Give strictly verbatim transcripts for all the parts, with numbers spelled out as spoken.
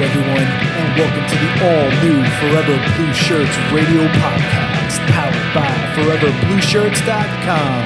everyone, and welcome to the all-new Forever Blue Shirts radio podcast, powered by forever blue shirts dot com.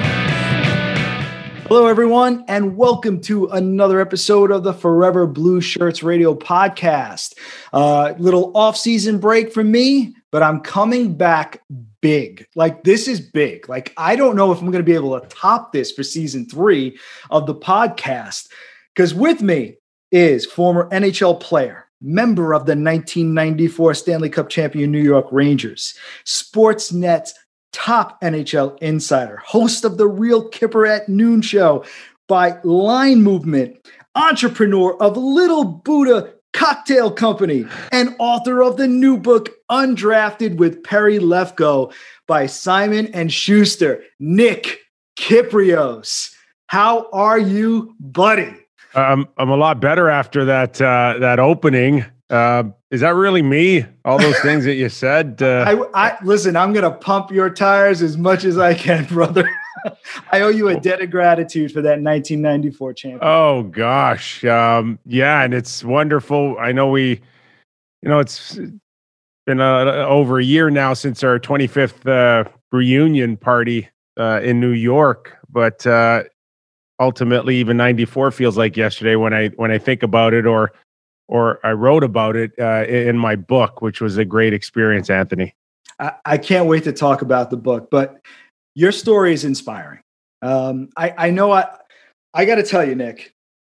Hello, everyone, and welcome to another episode of the Forever Blue Shirts radio podcast. Uh, little off-season break from me, but I'm coming back big. Like, this is big. Like, I don't know if I'm going to be able to top this for season three of the podcast, because with me is former N H L player, member of the nineteen ninety-four Stanley Cup champion New York Rangers, Sportsnet's top N H L insider, host of the Real Kipper at Noon show by Line Movement, entrepreneur of Little Buddha Cocktail Company, and author of the new book, Undrafted with Perry Lefko by Simon and Schuster, Nick Kypreos. How are you, buddy? Um, I'm a lot better after that uh, that opening. Uh, is that really me? All those things that you said? Uh, I, I listen. I'm gonna pump your tires as much as I can, brother. I owe you a debt of gratitude for that nineteen ninety-four champion. Oh gosh, um, yeah, and it's wonderful. I know we, you know, it's been uh, over a year now since our twenty-fifth uh, reunion party uh, in New York, but. Uh, Ultimately, even ninety-four feels like yesterday when I when I think about it, or or I wrote about it uh, in my book, which was a great experience, Anthony. I, I can't wait to talk about the book, but your story is inspiring. Um, I, I know I I got to tell you, Nick,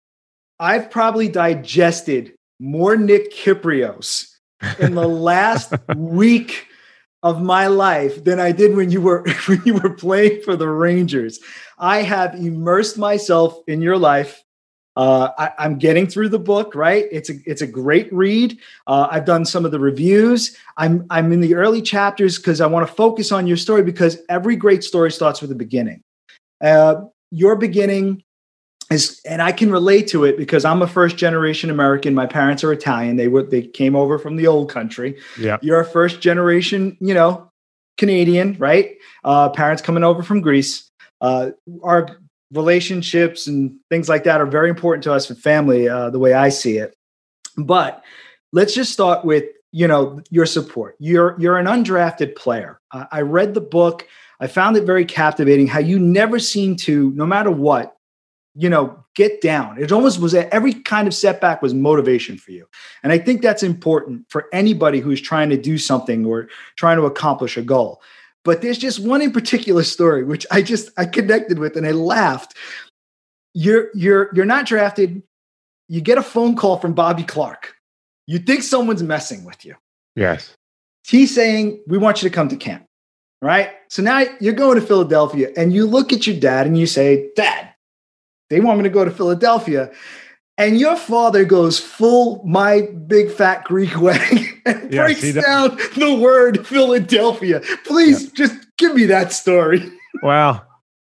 I've probably digested more Nick Kypreos in the last week of my life than I did when you were when you were playing for the Rangers. I have immersed myself in your life. Uh, I, I'm getting through the book, right? It's a it's a great read. Uh, I've done some of the reviews. I'm I'm in the early chapters because I want to focus on your story, because every great story starts with a beginning. Uh, your beginning is, and I can relate to it because I'm a first generation American. My parents are Italian. They were they came over from the old country. Yeah, you're a first generation, you know, Canadian, right? Uh, parents coming over from Greece. Uh, our relationships and things like that are very important to us for family, uh, the way I see it. But let's just start with, you know, your support. You're you're an undrafted player. Uh, I read the book. I found it very captivating how you never seem to, no matter what, you know, get down. It almost was that every kind of setback was motivation for you. And I think that's important for anybody who's trying to do something or trying to accomplish a goal. But there's just one in particular story, which I just, I connected with and I laughed. You're, you're, you're not drafted. You get a phone call from Bobby Clarke. You think someone's messing with you. Yes. He's saying, we want you to come to camp, right? So now you're going to Philadelphia and you look at your dad and you say, Dad, they want me to go to Philadelphia. And your father goes full my big fat Greek wedding and yes, breaks down the word Philadelphia. Please yeah. just give me that story. Well,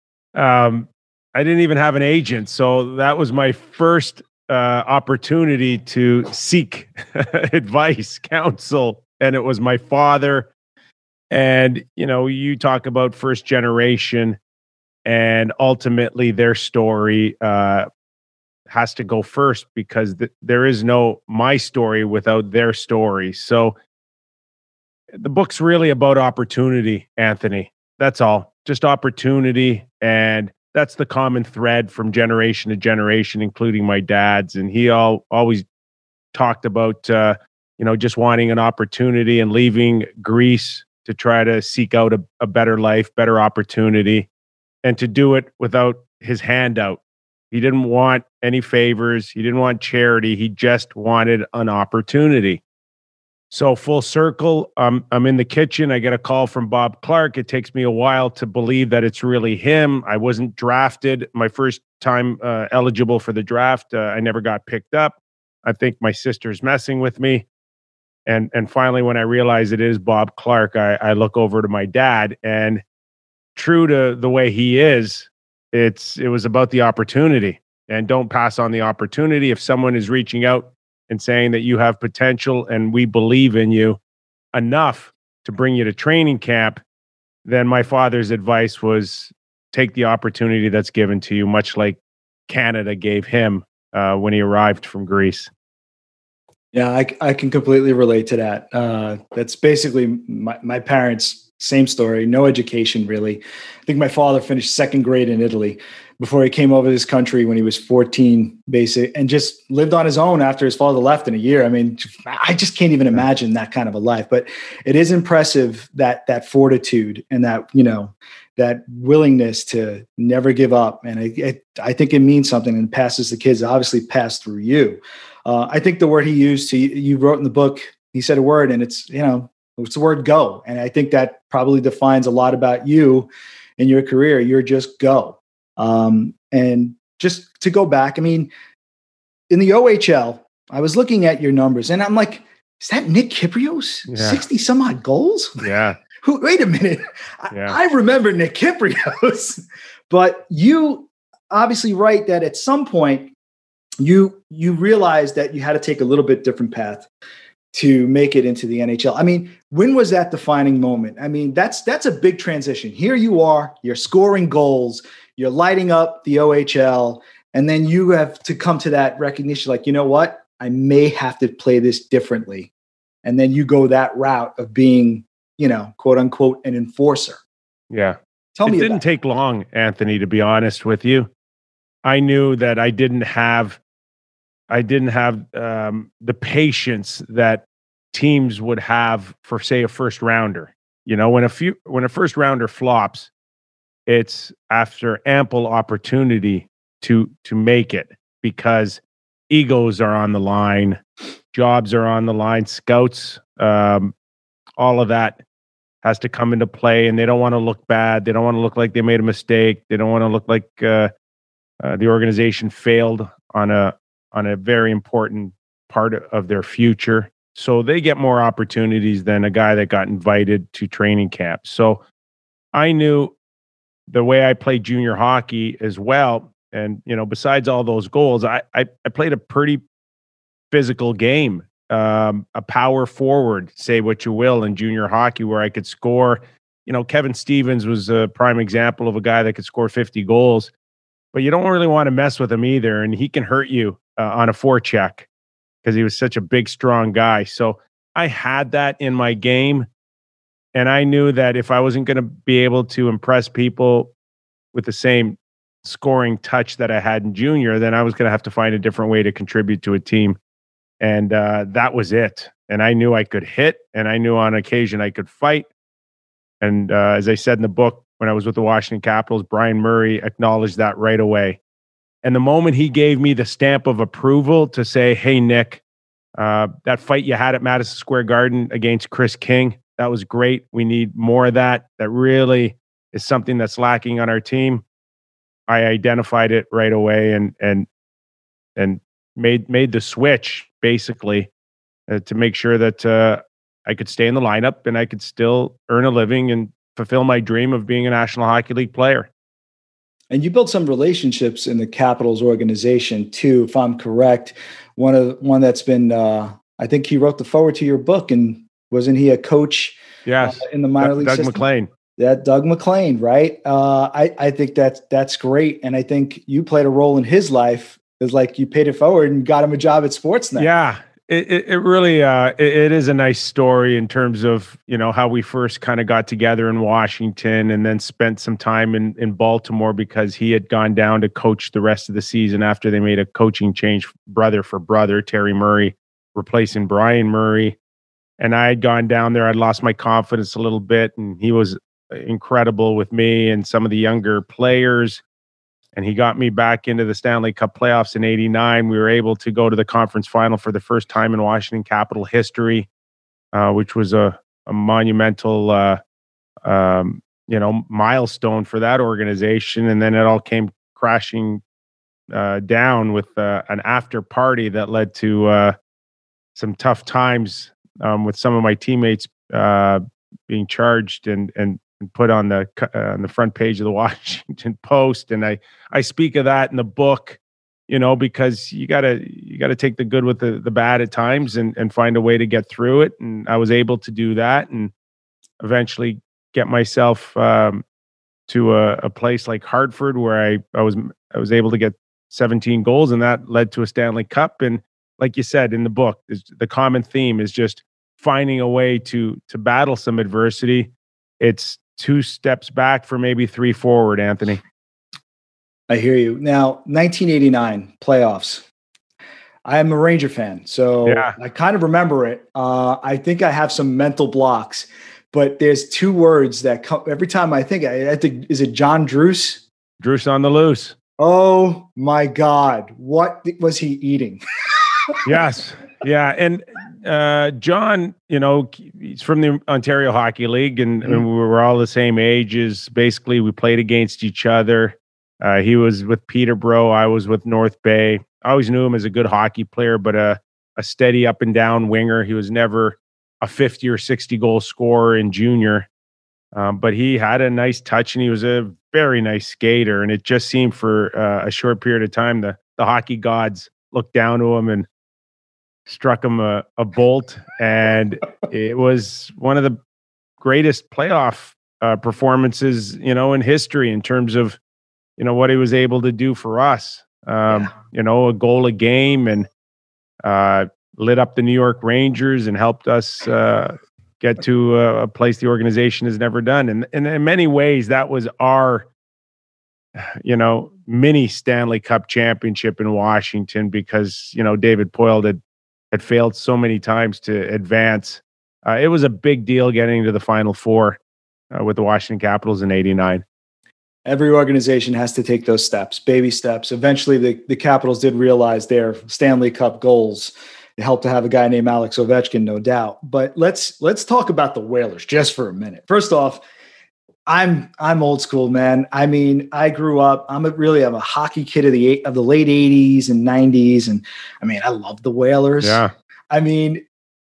um, I didn't even have an agent. So that was my first uh, opportunity to seek advice, counsel. And it was my father. And, you know, you talk about first generation and ultimately their story uh has to go first because th- there is no my story without their story. So the book's really about opportunity, Anthony. That's all. Just opportunity. And that's the common thread from generation to generation, including my dad's. And he all always talked about, uh, you know, just wanting an opportunity and leaving Greece to try to seek out a, a better life, better opportunity, and to do it without his handout. He didn't want any favors. He didn't want charity. He just wanted an opportunity. So full circle, um, I'm in the kitchen. I get a call from Bob Clarke. It takes me a while to believe that it's really him. I wasn't drafted. My first time uh, eligible for the draft, uh, I never got picked up. I think my sister's messing with me. And and finally, when I realize it is Bob Clarke, I, I look over to my dad. And true to the way he is, It's it was about the opportunity, and don't pass on the opportunity. If someone is reaching out and saying that you have potential and we believe in you enough to bring you to training camp, then my father's advice was take the opportunity that's given to you, much like Canada gave him uh, when he arrived from Greece. Yeah, I, I can completely relate to that. Uh, that's basically my, my parents, same story, no education really. I think my father finished second grade in Italy before he came over to this country when he was fourteen, basic, and just lived on his own after his father left in a year. I mean, I just can't even imagine that kind of a life, but it is impressive that that fortitude and that, you know, that willingness to never give up. And it, it, I think it means something and passes the kids, obviously passed through you. Uh, I think the word he used, to, you wrote in the book, he said a word and it's, you know, it's the word go. And I think that probably defines a lot about you in your career. You're just go. Um, and just to go back, I mean, in the O H L, I was looking at your numbers and I'm like, is that Nick Kypreos? Yeah. sixty some odd goals? Yeah. Who, wait a minute. Yeah. I, I remember Nick Kypreos, but you obviously write that at some point, you you realized that you had to take a little bit different path to make it into the N H L. I mean, when was that defining moment? I mean, that's that's a big transition. Here you are, you're scoring goals, you're lighting up the O H L, and then you have to come to that recognition like, you know what? I may have to play this differently. And then you go that route of being, you know, quote unquote, an enforcer. Yeah. Tell it me It didn't about take long, Anthony, to be honest with you. I knew that I didn't have I didn't have um, the patience that teams would have for, say, a first rounder. You know, when a few when a first rounder flops, it's after ample opportunity to to make it because egos are on the line, jobs are on the line, scouts, um, all of that has to come into play, and they don't want to look bad. They don't want to look like they made a mistake. They don't want to look like uh, uh, the organization failed on a on a very important part of their future. So they get more opportunities than a guy that got invited to training camp. So I knew the way I played junior hockey as well. And, you know, besides all those goals, I, I, I played a pretty physical game, um, a power forward, say what you will, in junior hockey where I could score. You know, Kevin Stevens was a prime example of a guy that could score fifty goals, but you don't really want to mess with him either. And he can hurt you uh, on a forecheck because he was such a big, strong guy. So I had that in my game. And I knew that if I wasn't going to be able to impress people with the same scoring touch that I had in junior, then I was going to have to find a different way to contribute to a team. And uh, that was it. And I knew I could hit, and I knew on occasion I could fight. And uh, as I said in the book, when I was with the Washington Capitals, Brian Murray acknowledged that right away. And the moment he gave me the stamp of approval to say, hey, Nick, uh, that fight you had at Madison Square Garden against Chris King, that was great. We need more of that. That really is something that's lacking on our team. I identified it right away and and and made made the switch basically uh, to make sure that uh, I could stay in the lineup and I could still earn a living and fulfill my dream of being a National Hockey League player. And you built some relationships in the Capitals organization too, if I'm correct. One of one that's been, uh, I think he wrote the forward to your book, and wasn't he a coach? Yes, uh, in the minor D- league Doug system? McLean. That Doug McLean, right? Uh, I I think that's that's great, and I think you played a role in his life. It's like you paid it forward and got him a job at Sportsnet. Yeah. It, it, it really uh, it, it is a nice story in terms of, you know, how we first kind of got together in Washington and then spent some time in, in Baltimore because he had gone down to coach the rest of the season after they made a coaching change, brother for brother, Terry Murray replacing Brian Murray. And I had gone down there. I'd lost my confidence a little bit, and he was incredible with me and some of the younger players. And he got me back into the Stanley Cup playoffs in eighty-nine. We were able to go to the conference final for the first time in Washington Capital history, uh, which was a, a monumental, uh, um, you know, milestone for that organization. And then it all came crashing uh, down with uh, an after party that led to uh, some tough times um, with some of my teammates uh, being charged and and and put on the uh, on the front page of the Washington Post. And I I speak of that in the book, you know, because you gotta you gotta take the good with the, the bad at times and and find a way to get through it. And I was able to do that and eventually get myself um, to a, a place like Hartford where I I was I was able to get seventeen goals, and that led to a Stanley Cup. And like you said in the book, is the common theme is just finding a way to to battle some adversity. It's two steps back for maybe three forward, Anthony. I hear you. Now, nineteen eighty-nine playoffs. I am a Ranger fan, so yeah. I kind of remember it. Uh, I think I have some mental blocks, but there's two words that come every time I think. I, I think is it John Druce? Druce on the loose. Oh my God! What was he eating? Yes, yeah, and uh, John, you know, he's from the Ontario Hockey League, and, mm-hmm. and we were all the same ages. Basically, we played against each other. Uh, he was with Peterborough. I was with North Bay. I always knew him as a good hockey player, but a, a steady up and down winger. He was never a fifty or sixty goal scorer in junior, um, but he had a nice touch and he was a very nice skater. And it just seemed for uh, a short period of time, the, the hockey gods looked down to him and struck him a, a bolt. And it was one of the greatest playoff uh, performances, you know, in history in terms of, you know, what he was able to do for us. Um, yeah. You know, a goal a game, and uh, lit up the New York Rangers and helped us uh, get to a, a place the organization has never done. And, and in many ways, that was our, you know, mini Stanley Cup championship in Washington, because, you know, David Poile had, had failed so many times to advance. Uh, it was a big deal getting to the Final Four uh, with the Washington Capitals in eighty-nine. Every organization has to take those steps, baby steps. Eventually, the, the Capitals did realize their Stanley Cup goals. It helped to have a guy named Alex Ovechkin, no doubt. But let's let's talk about the Whalers just for a minute. First off, I'm I'm old school, man. I mean, I grew up. I'm a, really I'm a hockey kid of the of the late eighties and nineties, and I mean, I love the Whalers. Yeah. I mean,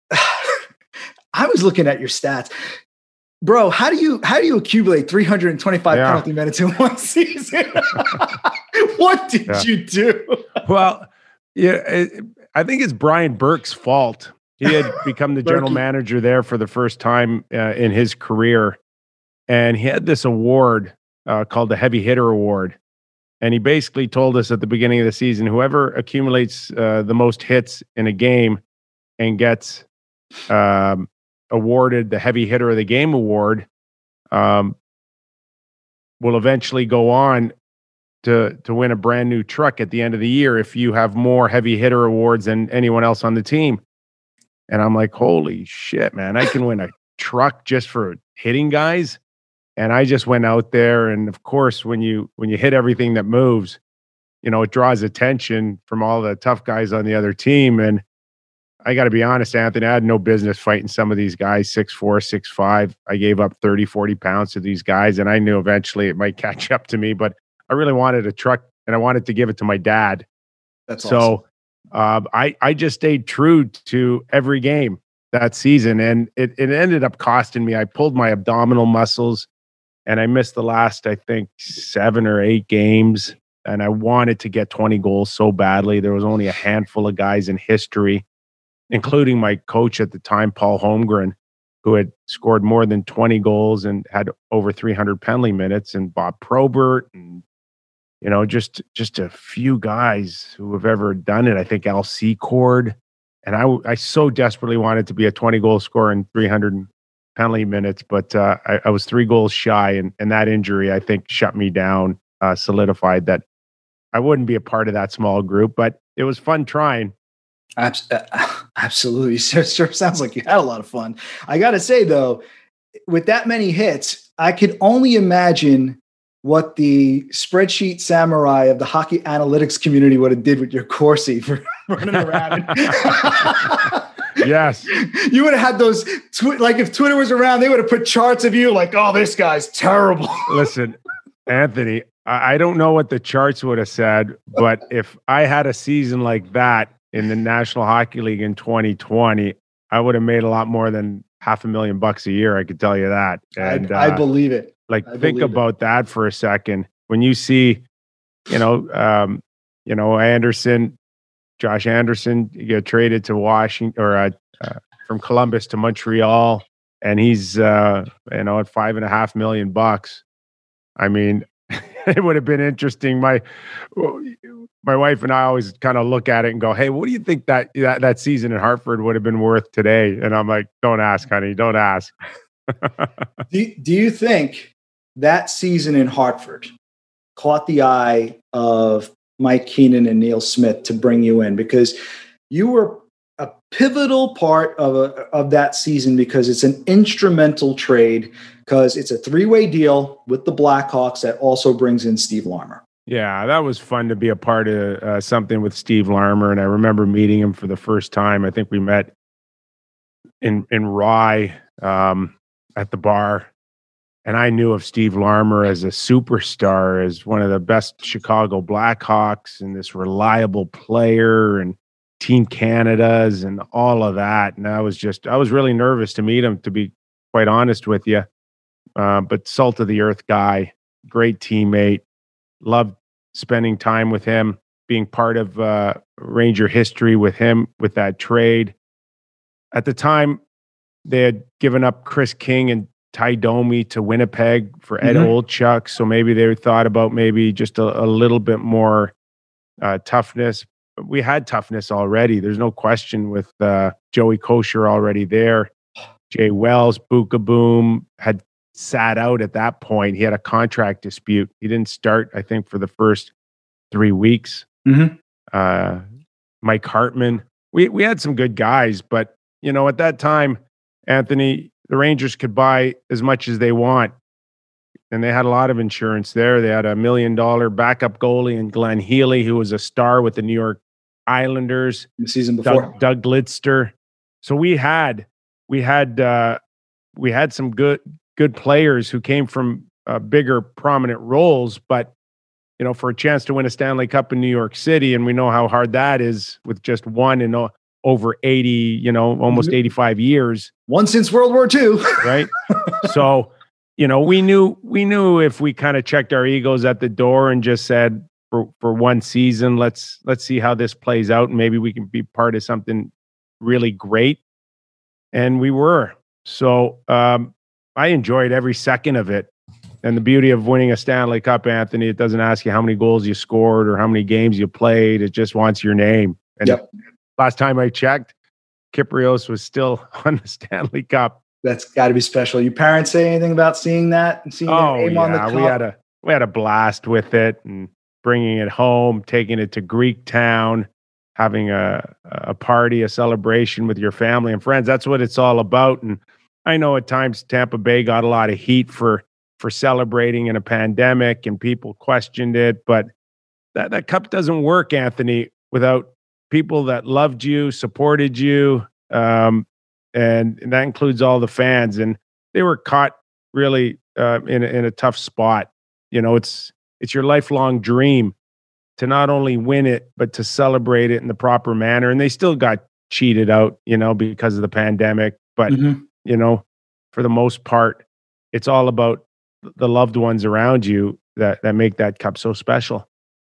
I was looking at your stats. Bro, how do you how do you accumulate three hundred twenty-five yeah. penalty minutes in one season? What did yeah. you do? Well, yeah, it, I think it's Brian Burke's fault. He had become the general manager there for the first time uh, in his career, and he had this award uh, called the Heavy Hitter Award. And he basically told us at the beginning of the season, whoever accumulates uh, the most hits in a game and gets um, awarded the Heavy Hitter of the Game award um, will eventually go on to to win a brand new truck at the end of the year if you have more Heavy Hitter awards than anyone else on the team. And I'm like, holy shit, man, I can win a truck just for hitting guys. And I just went out there, and of course, when you when you hit everything that moves, you know, it draws attention from all the tough guys on the other team. And I got to be honest, Anthony, I had no business fighting some of these guys, six four, six five. I gave up thirty, forty pounds to these guys, and I knew eventually it might catch up to me, but I really wanted a truck, and I wanted to give it to my dad. That's so awesome. um, I, I just stayed true to every game that season, and it, it ended up costing me. I pulled my abdominal muscles, and I missed the last, I think, seven or eight games, and I wanted to get twenty goals so badly. There was only a handful of guys in history, including my coach at the time, Paul Holmgren, who had scored more than twenty goals and had over three hundred penalty minutes, and Bob Probert, and, you know, just just a few guys who have ever done it. I think Al Secord. And I, I so desperately wanted to be a twenty-goal scorer in three hundred penalty minutes, but uh, I, I was three goals shy, and, and that injury, I think, shut me down, uh, solidified that I wouldn't be a part of that small group, but it was fun trying. Absolutely. Sure, sure sounds like you had a lot of fun. I got to say, though, with that many hits, I could only imagine what the spreadsheet samurai of the hockey analytics community would have did with your Corsi for running around. Yes. You would have had those, tw- like if Twitter was around, they would have put charts of you like, oh, this guy's terrible. Listen, Anthony, I, I don't know what the charts would have said, but if I had a season like that in the National Hockey League in twenty twenty, I would have made a lot more than half a million bucks a year. I could tell you that. And I, I uh, believe it. Like, I think about it. that for a second. When you see, you know, um, you know, Anderson, Josh Anderson, get traded to Washington or uh, uh, from Columbus to Montreal, and he's, uh, you know, at five and a half million bucks. I mean, it would have been interesting. My my wife and I always kind of look at it and go, "Hey, what do you think that that, that season in Hartford would have been worth today?" And I'm like, "Don't ask, honey. Don't ask." do, do you think that season in Hartford caught the eye of Mike Keenan and Neil Smith to bring you in? Because you were a pivotal part of a, of that season, because it's an instrumental trade, because it's a three-way deal with the Blackhawks that also brings in Steve Larmer. Yeah, that was fun to be a part of uh, something with Steve Larmer. And I remember meeting him for the first time. I think we met in, in Rye um, at the bar. And I knew of Steve Larmer as a superstar, as one of the best Chicago Blackhawks, and this reliable player, and Team Canada's and all of that. And I was just, I was really nervous to meet him, to be quite honest with you. Uh, but salt of the earth guy, great teammate, loved spending time with him, being part of uh, Ranger history with him, with that trade. At the time, they had given up Chris King and Ty Domi to Winnipeg for Ed mm-hmm. Olchuk. So maybe they thought about maybe just a, a little bit more uh, toughness. We had toughness already. There's no question, with uh, Joey Kosher already there. Jay Wells, Buka Boom had sat out at that point. He had a contract dispute. He didn't start, I think, for the first three weeks. Mm-hmm. Uh, Mike Hartman. We we had some good guys, but you know, at that time, Anthony, the Rangers could buy as much as they want. And they had a lot of insurance there. They had a million dollar backup goalie in Glenn Healy, who was a star with the New York Islanders the season before. Doug, Doug Lidster. So we had we had uh, we had some good good players who came from uh, bigger prominent roles, but you know, for a chance to win a Stanley Cup in New York City, and we know how hard that is with just one in uh, over eighty, you know, almost eighty-five years. One since World War Two, right? So, you know, we knew we knew if we kind of checked our egos at the door and just said, for for one season, let's let's see how this plays out, and maybe we can be part of something really great. And we were. So um, I enjoyed every second of it. And the beauty of winning a Stanley Cup, Anthony, it doesn't ask you how many goals you scored or how many games you played. It just wants your name. And yep. Last time I checked, Kypreos was still on the Stanley Cup. That's got to be special. Your parents say anything about seeing that and seeing oh, their name yeah. on the cup? We had a we had a blast with it, and bringing it home, taking it to Greektown, having a a party, a celebration with your family and friends. That's what it's all about. And I know at times Tampa Bay got a lot of heat for for celebrating in a pandemic, and people questioned it, but that that cup doesn't work, Anthony, without people that loved you, supported you, um, and, and that includes all the fans. And they were caught really uh, in a, in a tough spot. You know, it's it's your lifelong dream to not only win it, but to celebrate it in the proper manner. And they still got cheated out, you know, because of the pandemic. But mm-hmm. you know, for the most part, it's all about the loved ones around you that that make that cup so special.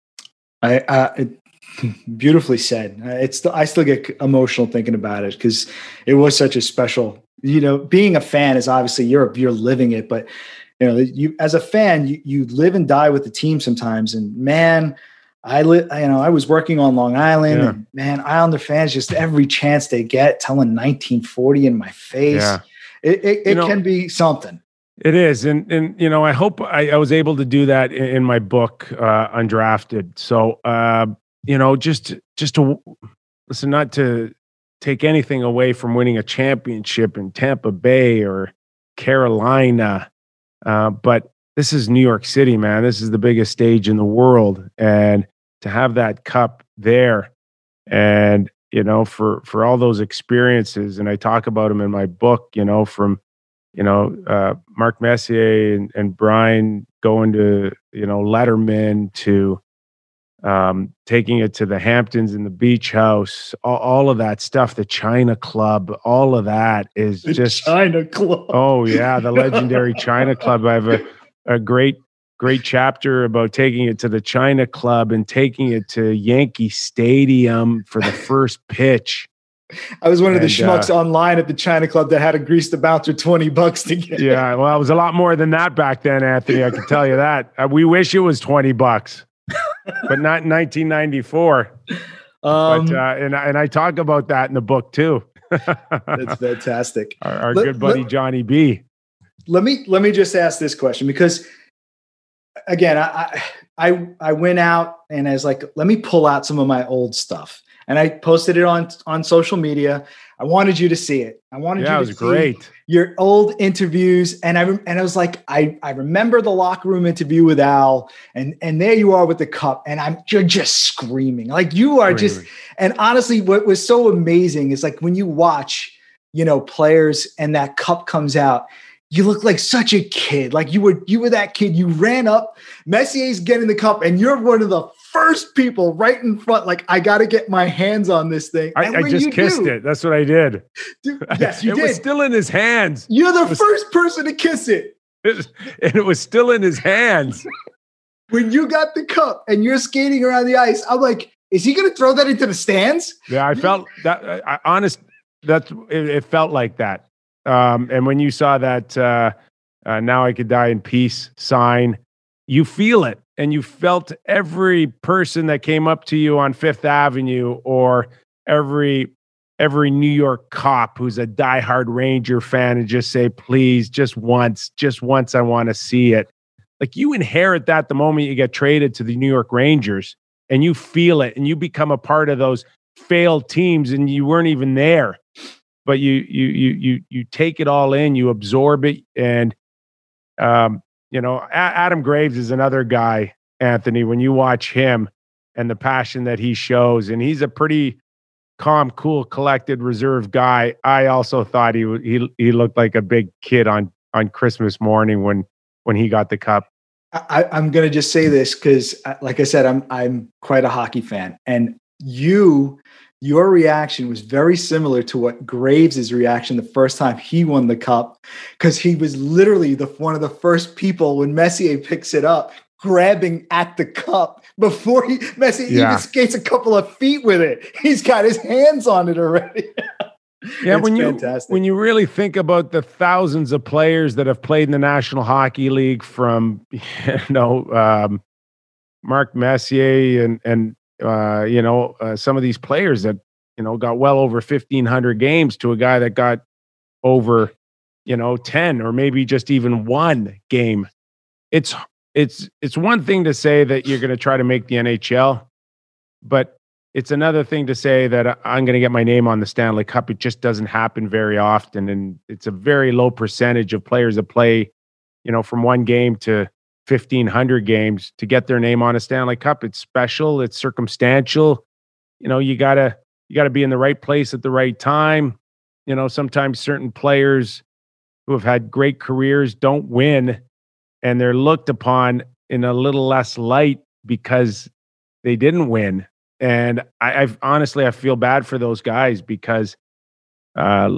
I uh, it, beautifully said. It's I still get emotional thinking about it, because it was such a special. You know, being a fan is obviously you're you're living it, but you know, you as a fan, you you live and die with the team sometimes. And man, I li- you know, I was working on Long Island, yeah. and man, Islander fans, just every chance they get, telling nineteen forty in my face. Yeah. It it, it know, can be something. It is. And, and, you know, I hope I, I was able to do that in, in my book, uh, Undrafted. So, uh, you know, just, just to listen, not to take anything away from winning a championship in Tampa Bay or Carolina. Uh, but this is New York City, man. This is the biggest stage in the world. And to have that cup there, and, you know, for, for all those experiences, and I talk about them in my book, you know, from, you know, uh, Mark Messier and, and Brian going to, you know, Letterman, to um, taking it to the Hamptons and the Beach House, all, all of that stuff, the China Club, all of that is the just China Club. Oh yeah. The legendary China Club. I have a, a great, great chapter about taking it to the China Club and taking it to Yankee Stadium for the first pitch. I was one of the And, schmucks uh, online at the China Club that had to grease the bouncer twenty bucks to get. Yeah, well, it was a lot more than that back then, Anthony. I can tell you that. Uh, we wish it was twenty bucks, but not in nineteen ninety-four. Um, but uh, and I- and I talk about that in the book too. That's fantastic. Our, our Let- good buddy let- Johnny B. Let me let me just ask this question, because again, I I I went out and I was like, let me pull out some of my old stuff, and I posted it on on social media. I wanted you to see it. I wanted Yeah, you it to was see great. your old interviews, and I rem- and I was like, I I remember the locker room interview with Al, and and there you are with the cup, and I'm you're just screaming like you are just. Screaming. And honestly, what was so amazing is like when you watch, you know, players and that cup comes out, you look like such a kid. Like you were, you were that kid. You ran up, Messier's getting the cup, and you're one of the first people right in front. Like, I got to get my hands on this thing. I, And I when just you kissed do, it. That's what I did. dude, yes, you it did. was still in his hands. You're the was- first person to kiss it. It was- and it was still in his hands. When you got the cup and you're skating around the ice, I'm like, is he going to throw that into the stands? Yeah, I felt that. I, I, honest, that's it, it felt like that. Um, and when you saw that, uh, uh, "Now I Could Die in Peace" sign, you feel it, and you felt every person that came up to you on Fifth Avenue, or every every New York cop who's a diehard Ranger fan, and just say, "Please, just once, just once, I want to see it." Like, you inherit that the moment you get traded to the New York Rangers. And you feel it, and you become a part of those failed teams, and you weren't even there, but you you you you you take it all in, you absorb it, and um, you know, A- Adam Graves is another guy, Anthony. When you watch him and the passion that he shows, and he's a pretty calm, cool, collected, reserved guy. I also thought he w- he he looked like a big kid on on Christmas morning when when he got the cup. I, I'm going to just say this because, like I said, I'm I'm quite a hockey fan, and you, your reaction was very similar to what Graves' reaction the first time he won the cup, because he was literally the one of the first people when Messier picks it up, grabbing at the cup before he Messier Yeah. even skates a couple of feet with it. He's got his hands on it already. Yeah, It's when you fantastic. when you really think about the thousands of players that have played in the National Hockey League, from you know um, Mark Messier and and uh, you know uh, some of these players that you know got well over fifteen hundred games, to a guy that got over you know ten or maybe just even one game. It's it's it's one thing to say that you're going to try to make the N H L, but it's another thing to say that I- I'm going to get my name on the Stanley Cup. It just doesn't happen very often, and it's a very low percentage of players that play, you know, from one game to fifteen hundred games to get their name on a Stanley Cup. It's special. It's circumstantial. You know, you gotta you gotta be in the right place at the right time. You know, sometimes certain players who have had great careers don't win, and they're looked upon in a little less light because they didn't win. And I, I've honestly, I feel bad for those guys, because uh,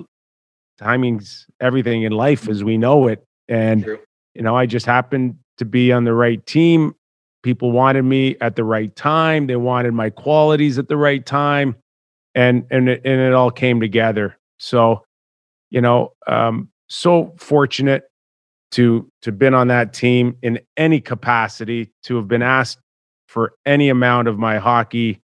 timing's everything in life as we know it. And, True. you know, I just happened to be on the right team. People wanted me at the right time. They wanted my qualities at the right time. And, and, it, and it all came together. So, you know, um, so fortunate to, to been on that team in any capacity, to have been asked for any amount of my hockey,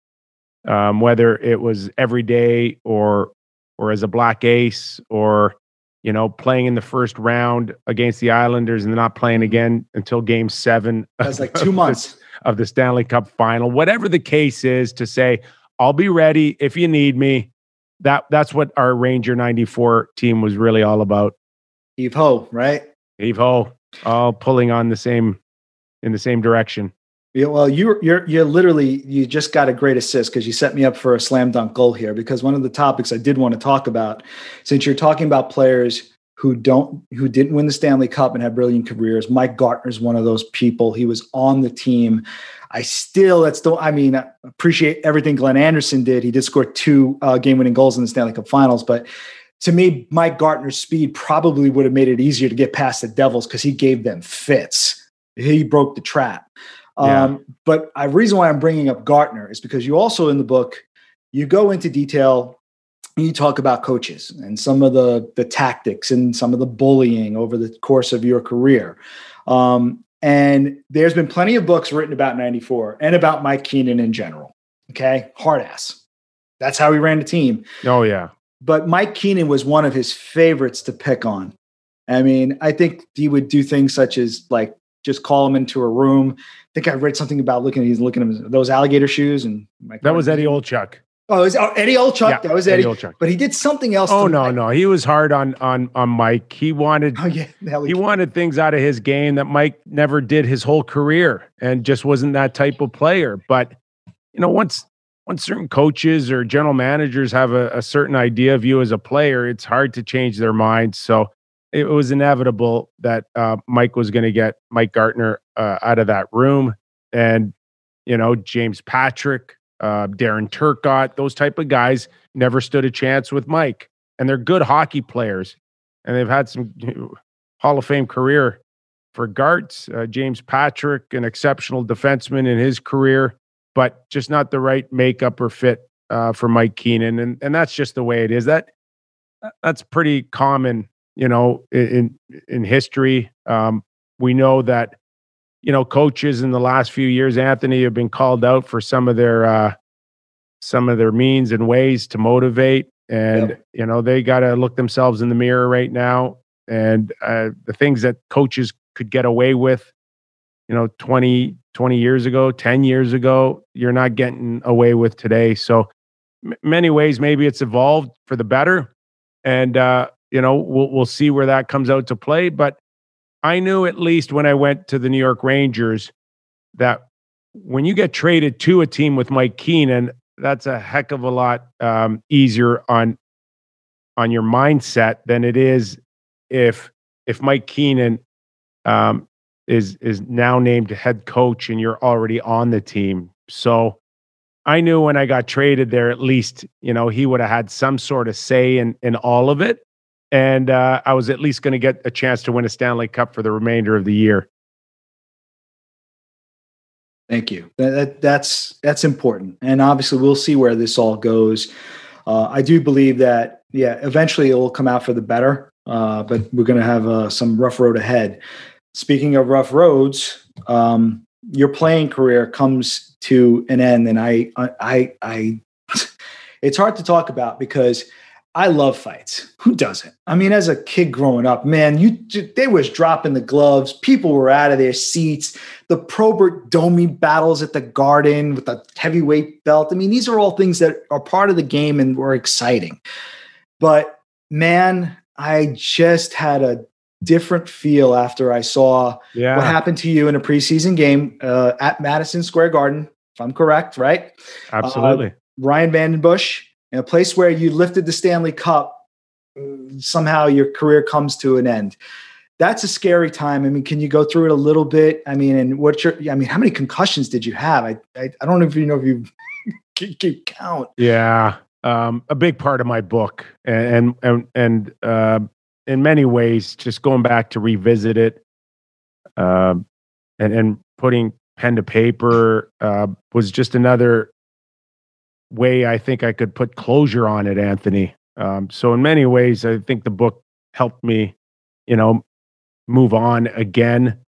um, whether it was every day or or as a black ace, or you know playing in the first round against the Islanders and not playing again until Game Seven. That's like two months. of the Stanley Cup Final. Whatever the case is, to say I'll be ready if you need me. That that's what our Ranger ninety-four team was really all about. Eve Ho, right? Heave ho, all pulling on the same in the same direction. Yeah, well, you're you're you're literally you just got a great assist, because you set me up for a slam dunk goal here. Because one of the topics I did want to talk about, since you're talking about players who don't who didn't win the Stanley Cup and have brilliant careers, Mike Gartner is one of those people. He was on the team. I still that's still I mean I appreciate everything Glenn Anderson did. He did score two uh, game winning goals in the Stanley Cup Finals, but to me, Mike Gartner's speed probably would have made it easier to get past the Devils, because he gave them fits. He broke the trap. Yeah. Um, but the reason why I'm bringing up Gartner is because you also in the book, you go into detail you talk about coaches and some of the the tactics and some of the bullying over the course of your career. Um, and there's been plenty of books written about ninety-four and about Mike Keenan in general. Okay. Hard ass. That's how he ran the team. Oh, yeah. But Mike Keenan was one of his favorites to pick on. I mean, I think he would do things such as like just call him into a room. I think I read something about looking at he's looking at those alligator shoes. And Mike that was Eddie Olczyk. Oh, it was oh, Eddie Olczyk. Yeah, that was Eddie. Eddie Olczyk. But he did something else. Oh to no, Mike. no, he was hard on on on Mike. He wanted. Oh yeah, he wanted things out of his game that Mike never did his whole career, and just wasn't that type of player. But you know, once once certain coaches or general managers have a, a certain idea of you as a player, it's hard to change their minds. So it was inevitable that uh, Mike was going to get Mike Gartner uh, out of that room, and you know, James Patrick. Uh, Darren Turcotte, those type of guys never stood a chance with Mike, and they're good hockey players, and they've had some you know, Hall of Fame career for Gartz. Uh, James Patrick, an exceptional defenseman in his career, but just not the right makeup or fit uh, for Mike Keenan, and and that's just the way it is. That that's pretty common, you know, in in history. Um, we know that. You know, coaches in the last few years, Anthony, have been called out for some of their uh, some of their means and ways to motivate, and yep. you know they got to look themselves in the mirror right now. And uh, the things that coaches could get away with, you know, twenty, twenty years ago, ten years ago, you're not getting away with today. So, m- many ways, maybe it's evolved for the better, and uh, you know we'll we'll see where that comes out to play, but. I knew at least when I went to the New York Rangers that when you get traded to a team with Mike Keenan, that's a heck of a lot um, easier on on your mindset than it is if if Mike Keenan um, is is now named head coach and you're already on the team. So I knew when I got traded there, at least you know he would have had some sort of say in in all of it. And uh, I was at least going to get a chance to win a Stanley Cup for the remainder of the year. Thank you. That, that, that's that's important, and obviously we'll see where this all goes. Uh, I do believe that, yeah, eventually it will come out for the better, uh, but we're going to have uh, some rough road ahead. Speaking of rough roads, um, your playing career comes to an end, and I, I, I, I it's hard to talk about because. I love fights. Who doesn't? I mean, as a kid growing up, man, you they was dropping the gloves. People were out of their seats. The Probert Domi battles at the Garden with the heavyweight belt. I mean, these are all things that are part of the game and were exciting. But man, I just had a different feel after I saw yeah. what happened to you in a preseason game uh, at Madison Square Garden, if I'm correct, right? Absolutely. Uh, Ryan Vandenbush. In a place where you lifted the Stanley Cup, somehow your career comes to an end. That's a scary time. I mean, can you go through it a little bit? I mean, and what's your, I mean, how many concussions did you have? I I, I don't know if you know if you keep count. Yeah. Um, a big part of my book and, and, and uh, in many ways, just going back to revisit it uh, and, and putting pen to paper uh, was just another way I think I could put closure on it, Anthony. Um, so in many ways, I think the book helped me, you know, move on again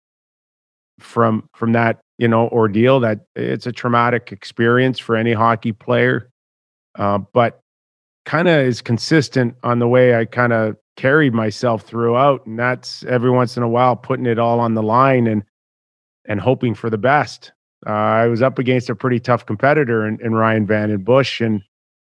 from from that, you know, ordeal. That it's a traumatic experience for any hockey player, uh, but kind of is consistent on the way I kind of carried myself throughout, and that's every once in a while putting it all on the line and and hoping for the best. Uh, I was up against a pretty tough competitor in, in Ryan Vandenbush, and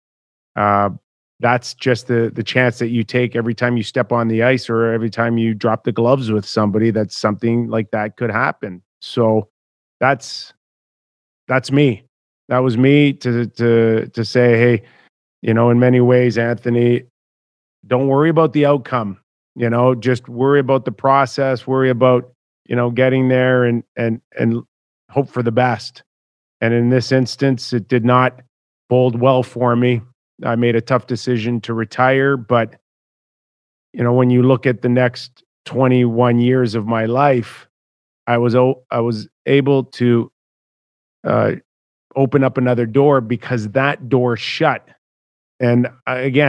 uh, that's just the the chance that you take every time you step on the ice or every time you drop the gloves with somebody. That something like that could happen. So that's that's me. That was me to to to say, hey, you know, in many ways, Anthony, don't worry about the outcome. You know, just worry about the process. Worry about you know getting there and and and. hope for the best. And in this instance, it did not bode well for me. I made a tough decision to retire, but you know, when you look at the next twenty-one years of my life, I was I was able to uh, open up another door because that door shut. And again,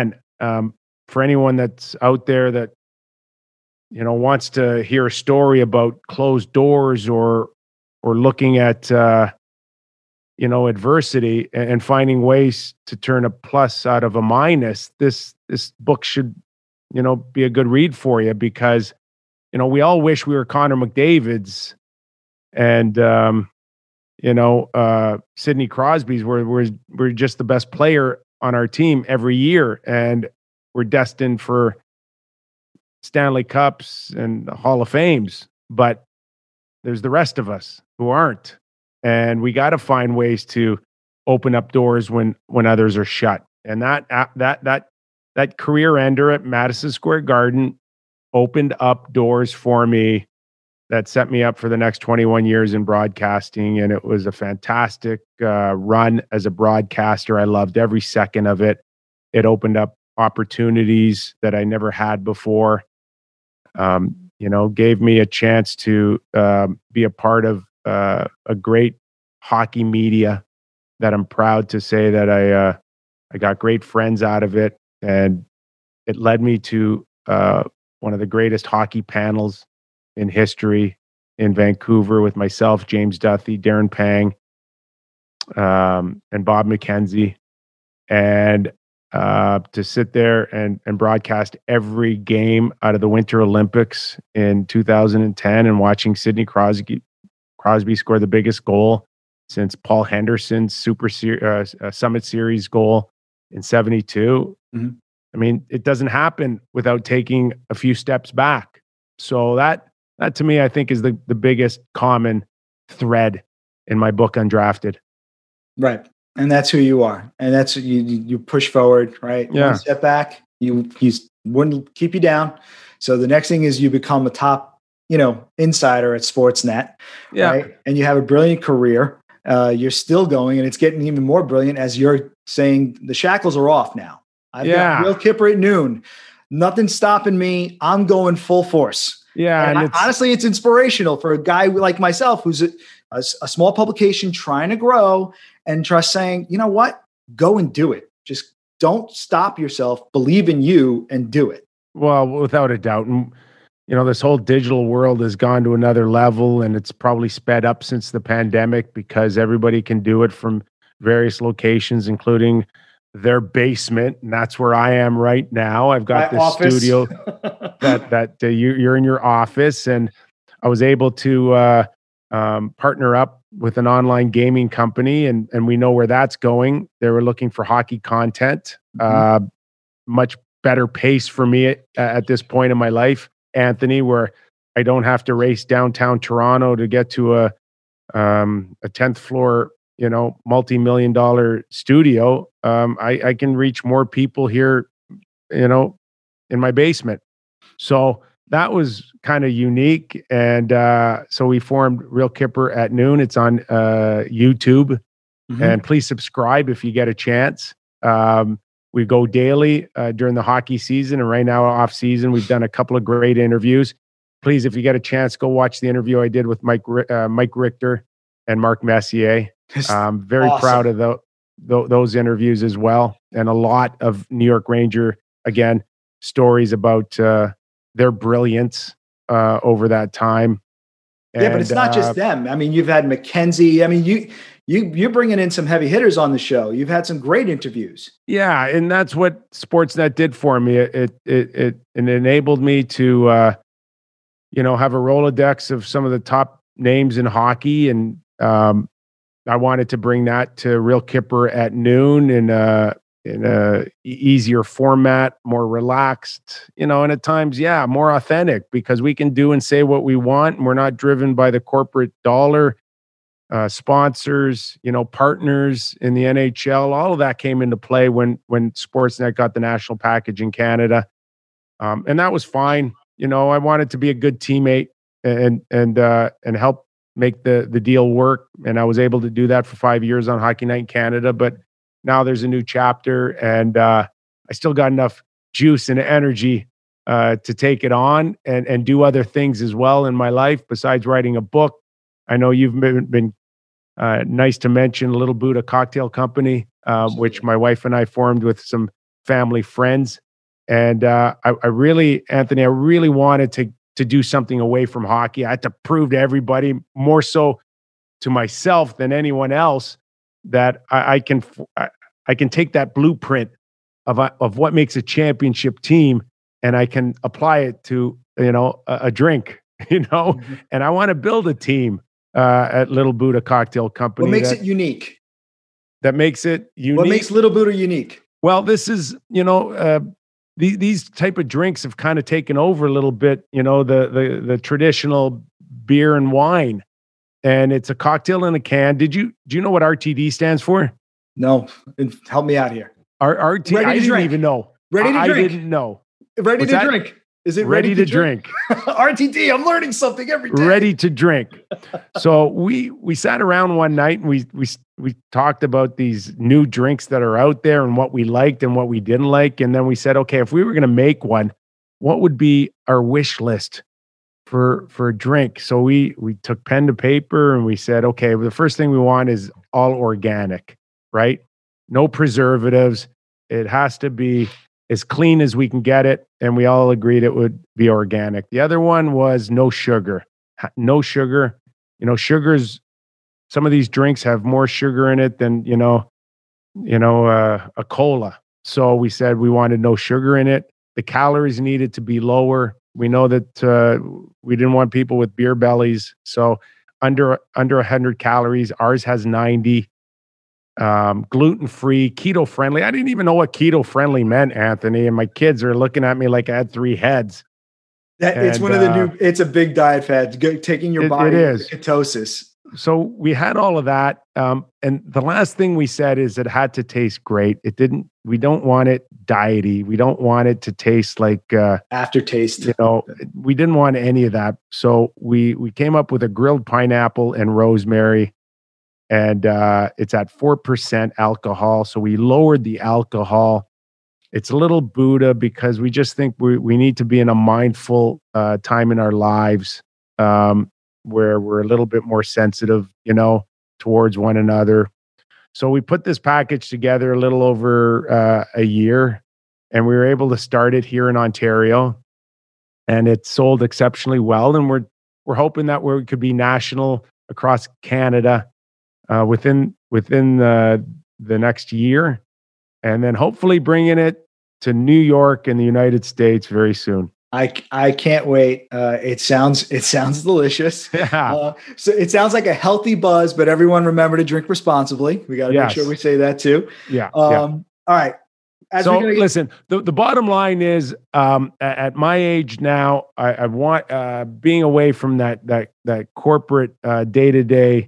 um, for anyone that's out there that, you know, wants to hear a story about closed doors or, or looking at, uh, you know, adversity and, and finding ways to turn a plus out of a minus, this, this book should, you know, be a good read for you, because, you know, we all wish we were Connor McDavid's and, um, you know, uh, Sidney Crosby's were, were, we're just the best player on our team every year. And we're destined for Stanley Cups and Hall of Fames, but there's the rest of us who aren't. And we got to find ways to open up doors when, when others are shut. And that, that, that, that career ender at Madison Square Garden opened up doors for me that set me up for the next twenty-one years in broadcasting. And it was a fantastic uh, run as a broadcaster. I loved every second of it. It opened up opportunities that I never had before. Um, you know, gave me a chance to um, be a part of uh, a great hockey media that I'm proud to say that I uh, I got great friends out of it. And it led me to uh, one of the greatest hockey panels in history in Vancouver with myself, James Duthie, Darren Pang, um, and Bob McKenzie. And uh, to sit there and, and broadcast every game out of the Winter Olympics in two thousand ten and watching Sidney Crosby, Crosby score the biggest goal since Paul Henderson's Super Ser- uh, Summit Series goal in seventy-two. Mm-hmm. I mean, it doesn't happen without taking a few steps back. So that, that to me, I think is the, the biggest common thread in my book, Undrafted. Right. And that's who you are. And that's, you, you push forward, right? Yeah. One step back, you, you wouldn't keep you down. So the next thing is you become a top, you know, insider at Sportsnet, yeah. right? And you have a brilliant career. Uh, you're still going, and it's getting even more brilliant as you're saying the shackles are off now. I've yeah. got Real Kipper at noon. Nothing's stopping me. I'm going full force. Yeah. And and I, it's, honestly, it's inspirational for a guy like myself, who's a, a, a small publication trying to grow and just saying, you know what, go and do it. Just don't stop yourself. Believe in you and do it. Well, without a doubt. And, you know, this whole digital world has gone to another level, and it's probably sped up since the pandemic because everybody can do it from various locations, including their basement. And that's where I am right now. I've got My this office. studio that, that uh, you, you're in your office, and I was able to uh, um, partner up with an online gaming company, and, and we know where that's going. They were looking for hockey content, mm-hmm. uh, much better pace for me at, at this point in my life, Anthony, where I don't have to race downtown Toronto to get to a um, a tenth floor, you know, multi-million dollar studio. Um, I, I can reach more people here, you know, in my basement. So that was kind of unique. And uh, so we formed Real Kipper at Noon. It's on uh, YouTube. Mm-hmm. And please subscribe if you get a chance. Um, we go daily uh, during the hockey season. And right now, off season, we've done a couple of great interviews. Please, if you get a chance, go watch the interview I did with Mike uh, Mike Richter and Mark Messier. I'm very awesome. proud of the, the, those interviews as well. And a lot of New York Ranger, again, stories about uh, their brilliance uh, over that time. And, yeah, but it's not uh, just them. I mean, you've had McKenzie. I mean, you you you're bringing in some heavy hitters on the show. You've had some great interviews. Yeah, and that's what Sportsnet did for me. It it it it, it enabled me to uh, you know, have a Rolodex of some of the top names in hockey, and um, I wanted to bring that to Real Kipper at Noon in a in a easier format, more relaxed, you know, and at times, yeah, more authentic, because we can do and say what we want, and we're not driven by the corporate dollar. Uh, sponsors, you know, partners in the N H L, all of that came into play when when Sportsnet got the national package in Canada, um, and that was fine. You know, I wanted to be a good teammate and and uh, and help make the the deal work, and I was able to do that for five years on Hockey Night in Canada. But now there's a new chapter, and uh, I still got enough juice and energy uh, to take it on and and do other things as well in my life besides writing a book. I know you've been, been uh, nice to mention Little Buddha Cocktail Company, uh, which my wife and I formed with some family friends And uh, I, I really, Anthony, I really wanted to to do something away from hockey. I had to prove to everybody, more so to myself than anyone else, that I, I can I, I can take that blueprint of a, of what makes a championship team, and I can apply it to, you know, a, a drink, you know. Mm-hmm. And I want to build a team uh, at Little Buddha Cocktail Company. What makes that, it unique? That makes it unique. What makes Little Buddha unique? Well, this is, you know, uh, the, these type of drinks have kind of taken over a little bit, you know, the the the traditional beer and wine, and it's a cocktail in a can. Did you do you know what R T D stands for? No, help me out here. R- RT, Ready to I didn't drink. even know. Ready to I, drink. I didn't know. Ready What's to that? drink. Is it ready, ready to, to drink? drink? R T D. I'm learning something every day. Ready to drink. So we we sat around one night and we we we talked about these new drinks that are out there and what we liked and what we didn't like, and then we said, okay, if we were going to make one, what would be our wish list for for a drink? So we we took pen to paper and we said, okay, well, the first thing we want is all organic, right? No preservatives. It has to be as clean as we can get it. And we all agreed it would be organic. The other one was no sugar. No sugar. You know, sugars, some of these drinks have more sugar in it than, you know, you know, uh, a cola. So we said we wanted no sugar in it. The calories needed to be lower. We know that uh, we didn't want people with beer bellies. So under under one hundred calories. Ours has ninety. Um, gluten-free, keto-friendly. I didn't even know what keto-friendly meant, Anthony, and my kids are looking at me like I had three heads. That, and, it's one of the uh, new, it's a big diet fad, taking your it, body it is. into ketosis. So we had all of that. Um, and the last thing we said is it had to taste great. It didn't, we don't want it diety. We don't want it to taste like uh, aftertaste. You know, we didn't want any of that. So we we came up with a grilled pineapple and rosemary. And uh, it's at four percent alcohol. So we lowered the alcohol. It's a little Buddha because we just think we, we need to be in a mindful uh, time in our lives um, where we're a little bit more sensitive, you know, towards one another. So we put this package together a little over uh, a year, and we were able to start it here in Ontario. And it sold exceptionally well. And we're we're hoping that we could be national across Canada Uh, within within the the next year, and then hopefully bringing it to New York and the United States very soon. I, I can't wait. Uh, it sounds it sounds delicious. Yeah. Uh, so it sounds like a healthy buzz, but everyone remember to drink responsibly. We got to yes. make sure we say that too. Yeah. Um, yeah. All right. As so get- listen, the, the bottom line is, um, at, at my age now, I, I want uh, being away from that that that corporate day to day.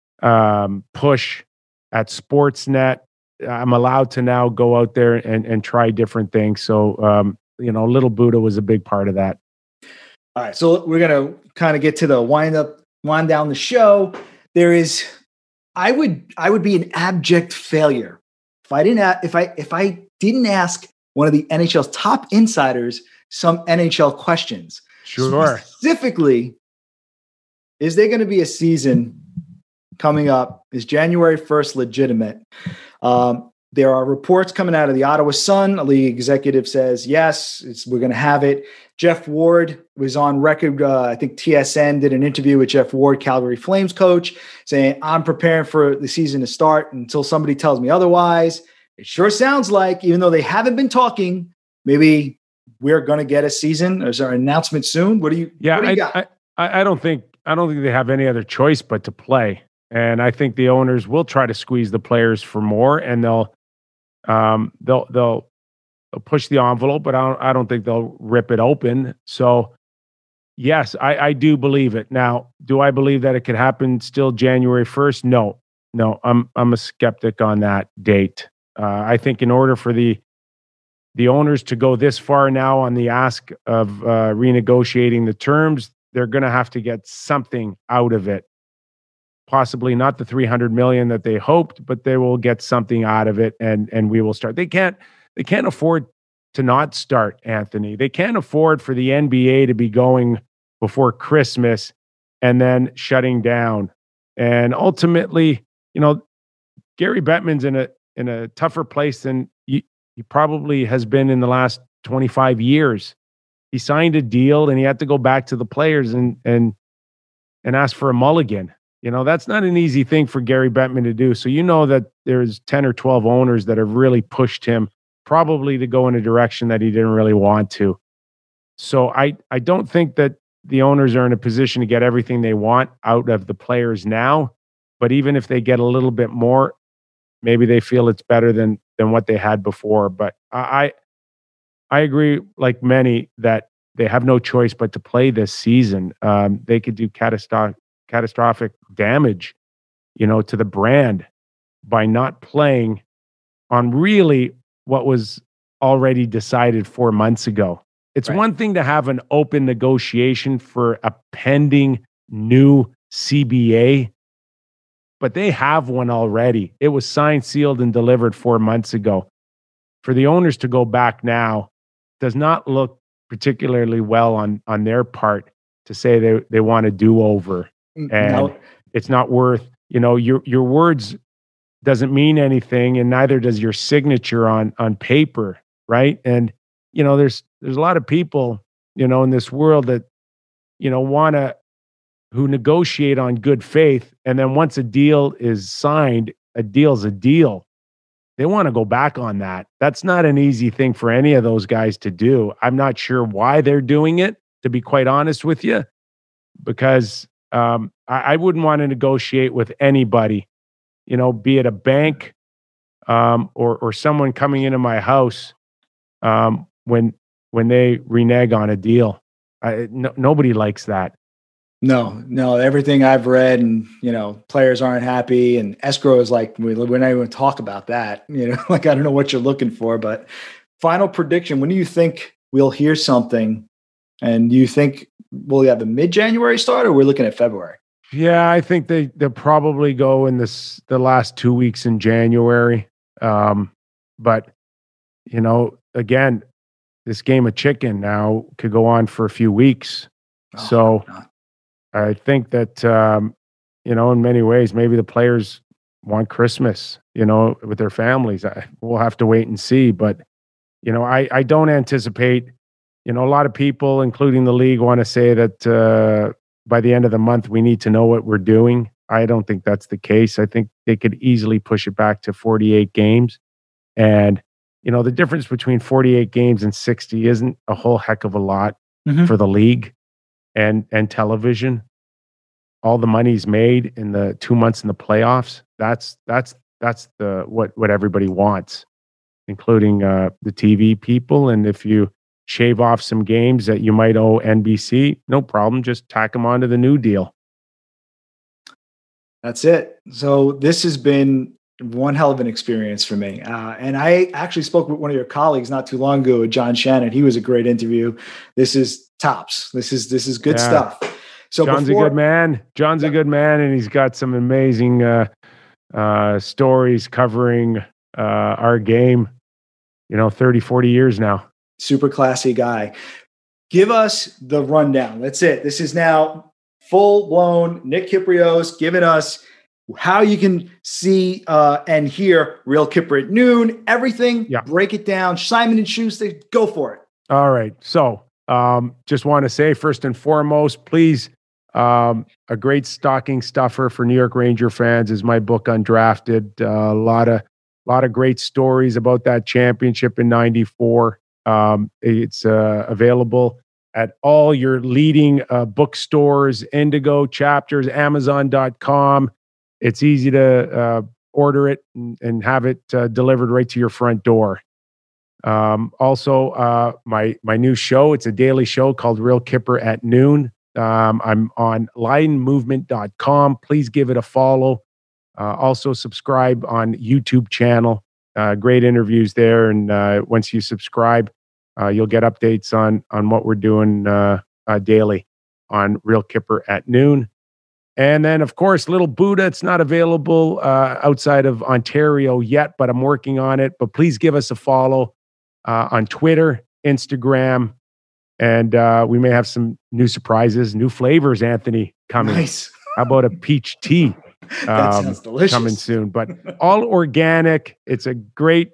Um, push at Sportsnet. I'm allowed to now go out there and, and try different things. So, um, you know, Little Buddha was a big part of that. All right. So we're going to kind of get to the wind up, wind down the show. There is, I would, I would be an abject failure if I didn't, a- if I, if I didn't ask one of the N H L's top insiders some N H L questions. Sure. Specifically, is there going to be a season coming up? Is January first legitimate? Um, there are reports coming out of the Ottawa Sun. A league executive says, yes, it's, we're going to have it. Jeff Ward was on record. Uh, I think T S N did an interview with Jeff Ward, Calgary Flames coach, saying, I'm preparing for the season to start until somebody tells me otherwise. It sure sounds like, even though they haven't been talking, maybe we're going to get a season. Is there an announcement soon? What do you, yeah, what do you I, got? I, I don't think, I don't think they have any other choice but to play. And I think the owners will try to squeeze the players for more, and they'll um, they'll they'll they'll push the envelope, but I don't I don't think they'll rip it open. So yes, I, I do believe it. Now, do I believe that it could happen still January first? No, no, I'm I'm a skeptic on that date. Uh, I think in order for the the owners to go this far now on the ask of uh, renegotiating the terms, they're going to have to get something out of it. Possibly not the three hundred million that they hoped, but they will get something out of it, and and we will start. They can't they can't afford to not start, Anthony. They can't afford for the N B A to be going before Christmas and then shutting down. And ultimately, you know, Gary Bettman's in a in a tougher place than he, he probably has been in the last twenty-five years. He signed a deal and he had to go back to the players and and and ask for a mulligan. You know, that's not an easy thing for Gary Bettman to do. So you know that there's ten or twelve owners that have really pushed him probably to go in a direction that he didn't really want to. So I, I don't think that the owners are in a position to get everything they want out of the players now. But even if they get a little bit more, maybe they feel it's better than than what they had before. But I I agree, like many, that they have no choice but to play this season. Um, they could do catastrophic catastrophic damage, you know, to the brand by not playing on really what was already decided four months ago. It's Right. one thing to have an open negotiation for a pending new C B A, but they have one already. It was signed, sealed, and delivered four months ago. For the owners to go back now does not look particularly well on, on their part to say they, they want to do over. And Now, it's not worth, you know, your your words doesn't mean anything, and neither does your signature on on paper, right? And you know, there's there's a lot of people, you know, in this world that, you know, want to who negotiate on good faith, and then once a deal is signed, a deal's a deal. They want to go back on that. That's not an easy thing for any of those guys to do. I'm not sure why they're doing it, to be quite honest with you, because um, I, I wouldn't want to negotiate with anybody, you know, be it a bank um, or or someone coming into my house um, when when they renege on a deal. I, no, nobody likes that. no, no, everything I've read, and you know, players aren't happy, and escrow is like we, we're not even talk about that. You know, like I don't know what you're looking for, but final prediction: when do you think we'll hear something? And do you think we'll have a mid-January start, or we're looking at February? Yeah, I think they they'll probably go in this the last two weeks in January. Um, but you know, again, this game of chicken now could go on for a few weeks. Oh, so no. I think that um, you know, in many ways, maybe the players want Christmas, you know, with their families. I, we'll have to wait and see. But you know, I I don't anticipate. You know, a lot of people, including the league, want to say that uh, by the end of the month, we need to know what we're doing. I don't think that's the case. I think they could easily push it back to forty-eight games. And, you know, the difference between forty-eight games and sixty isn't a whole heck of a lot Mhm. for the league and, and television. All the money's made in the two months in the playoffs. That's, that's, that's the, what, what everybody wants, including uh, the T V people. And if you shave off some games that you might owe N B C, no problem. Just tack them onto the new deal. That's it. So this has been one hell of an experience for me. Uh, and I actually spoke with one of your colleagues not too long ago, John Shannon. He was a great interview. This is tops. This is this is good Yeah. stuff. So John's before, a good man. John's Yeah. a good man, and he's got some amazing uh, uh, stories covering uh, our game, you know, thirty, forty years now. super classy guy. Give us the rundown. That's it. This is now full blown Nick Kypreos giving us how you can see uh, and hear Real Kipper at noon. Everything. Yeah. Break it down. Simon and Schuster, go for it. All right. So um, just want to say, first and foremost, please, um, a great stocking stuffer for New York Ranger fans is my book Undrafted. Uh, a lot of, lot of great stories about that championship in ninety-four. Um, it's uh, available at all your leading uh, bookstores, Indigo, Chapters, Amazon dot com. It's easy to uh, order it and, and have it uh, delivered right to your front door. Um, also, uh, my my new show, it's a daily show called Real Kipper at Noon. Um, I'm on line movement dot com. Please give it a follow. Uh, also subscribe on YouTube channel. Uh, great interviews there. And uh, once you subscribe, uh, you'll get updates on on what we're doing uh, uh, daily on Real Kipper at Noon. And then, of course, Little Buddha. It's not available uh, outside of Ontario yet, but I'm working on it. But please give us a follow uh, on Twitter, Instagram, and uh, we may have some new surprises, new flavors, Anthony, coming. Nice. How about a peach tea? That um, sounds delicious. coming soon, but all organic. It's a great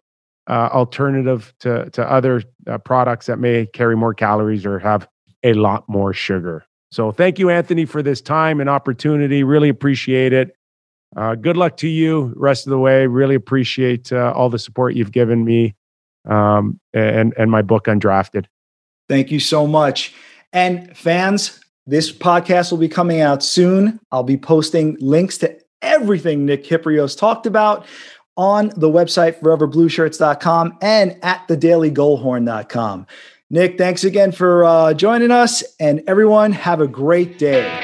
uh, alternative to, to other uh, products that may carry more calories or have a lot more sugar. So thank you, Anthony, for this time and opportunity. Really appreciate it. Uh, good luck to you rest of the way. Really appreciate uh, all the support you've given me um, and, and my book, Undrafted. Thank you so much. And fans, this podcast will be coming out soon. I'll be posting links to everything Nick Kypreos talked about on the website, forever blue shirts dot com and at the daily goalhorn dot com. Nick, thanks again for uh, joining us, and everyone have a great day.